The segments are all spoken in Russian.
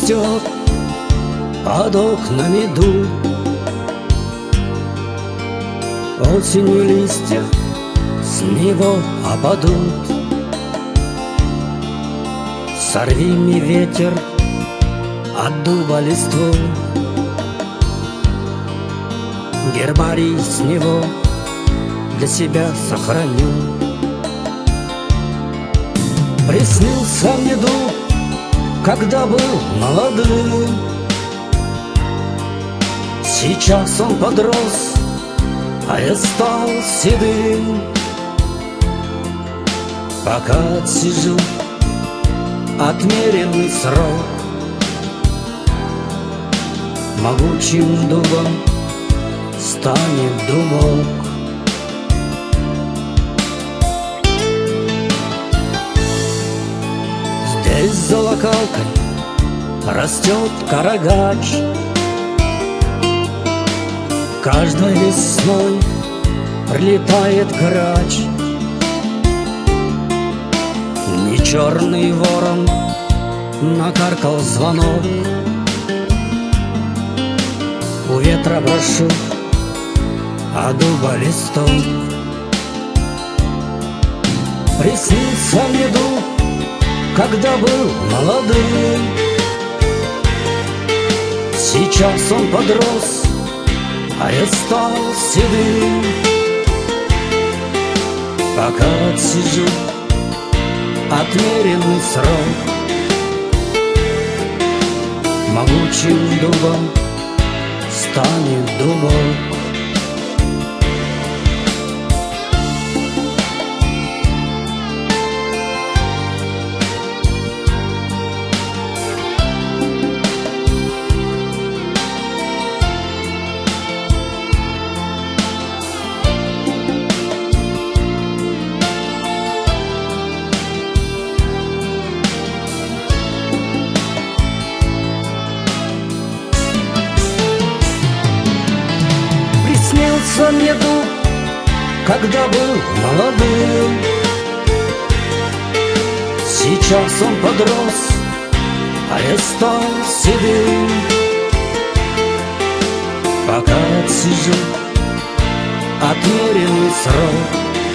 растет под окнами дуб. Осенью листья с него опадут. Сорви мне, ветер, от дуба листву, гербарий с него для себя сохраню. Приснился мне дуб, когда был молодым. Сейчас он подрос, а я стал седым. Пока отсижу отмеренный срок, могучим дубом станет дубок. Здесь за локалкой растет карагач. Каждой весной прилетает грач. Не черный ворон накаркал звонок. У ветра прошу, а дуба листок. Приснился мне дуб, когда был молодым. Сейчас он подрос, а я стал седым. Пока отсижу отмеренный срок, могучим дубом станет дубок. Приснился мне дуб, когда был молодым. Сейчас он подрос, а я стал седым. Пока отсижу отмеренный срок,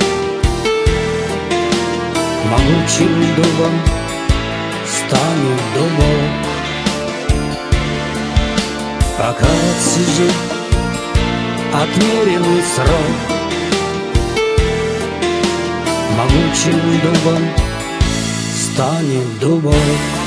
могучим дубом станет дубок. Пока отсижу отмеренный срок, могучим дубом станет дубок.